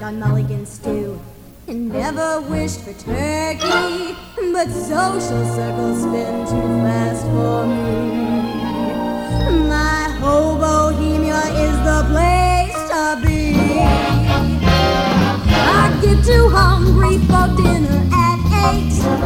on mulligan stew. And never wished for turkey, but social circles spin too fast for me. My whole Bohemia is the place to be. I get too hungry for dinner at 8.